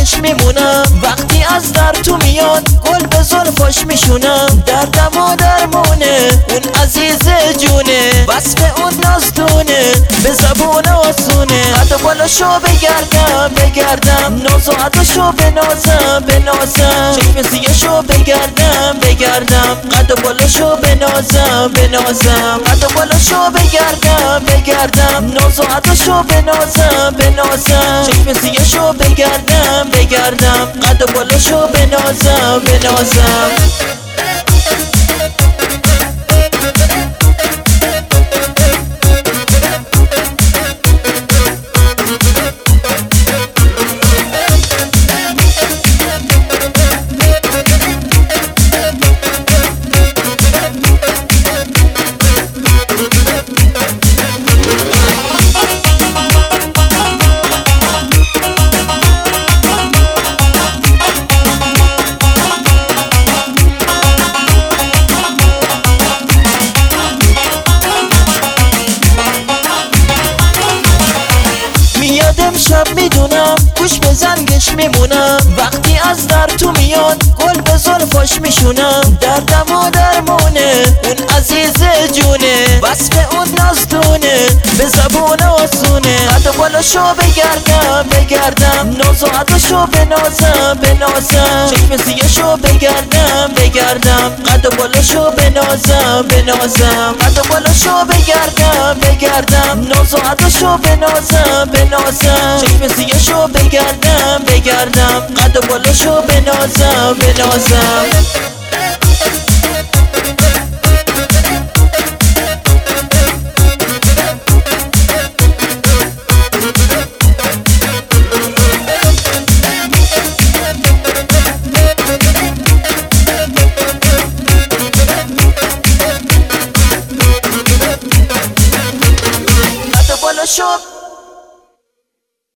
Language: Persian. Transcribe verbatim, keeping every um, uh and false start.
زنگش میمونم، وقتی از در تو میاد گل به زلفاش میشونم. دردم و درمونه اون عزیز جونه، وصف اون نازدونه به زبون آسونه. قد بالاشو بگردم بگردم، ناز و عداشو بنازم بنازم. چشم سیه‌شو بگردم بگردم، قد بالاشو بنازم بنازم. قد بالاشو بگردم بگردم، ناز و عداشو بنازم بنازم. چشم سیه‌شو بگردم بگردم، قد بالاشو بنازم بنازم. امشب میدونم گوش به زنگش میمونم، وقتی از در تو میاد گل به زلفاش میشونم. دردم و درمونه اون عزیز جونه، وصف اون نازدونه به زبون آسونه. قد بالاشو بگردم بگردم، ناز و عداشو بنازم بنازم. چشم سیه‌شو بگردم بگردم، قد بالاشو بنازم بنازم. قد بالاشو بگردم بگردم، ناز و عداشو بنازم بنازم. چشم سیه‌شو بگردم بگردم، قد بالاشو بنازم بنازم.